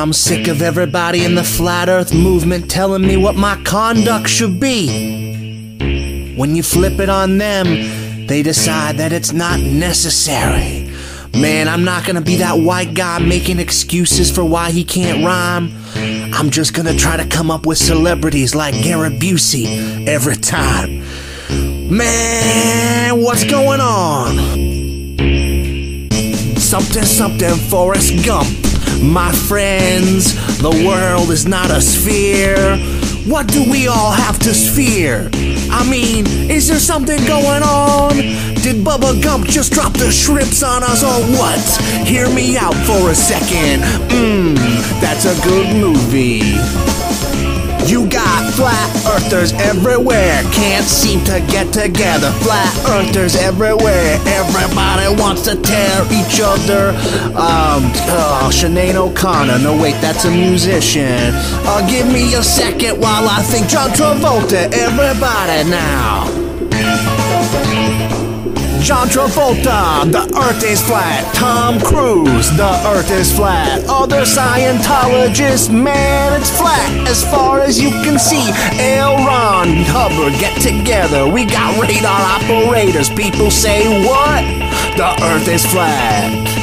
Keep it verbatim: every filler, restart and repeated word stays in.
I'm sick of everybody in the flat earth movement telling me what my conduct should be. When you flip it on them, they decide that it's not necessary. Man, I'm not gonna be that white guy making excuses for why he can't rhyme. I'm just gonna try to come up with celebrities like Gary Busey every time. Man, what's going on? Something, something, Forrest Gump. My friends, the world is not a sphere. What do we all have to sphere? I mean, is there something going on? Did Bubba Gump just drop the shrimps on us or what? Hear me out for a second. Mmm, that's a good movie. You got flat earthers everywhere, can't seem to get together. Flat earthers everywhere, everybody wants to tear each other. Um, oh, Sinead O'Connor, no wait, that's a musician. Uh, give me a second while I think. John Travolta, everybody now. John Travolta, the earth is flat. Tom Cruise, the earth is flat. Other Scientologists, man, it's flat as far as you can see. L. Ron Hubbard, get together. We got radar operators. People say what? The earth is flat.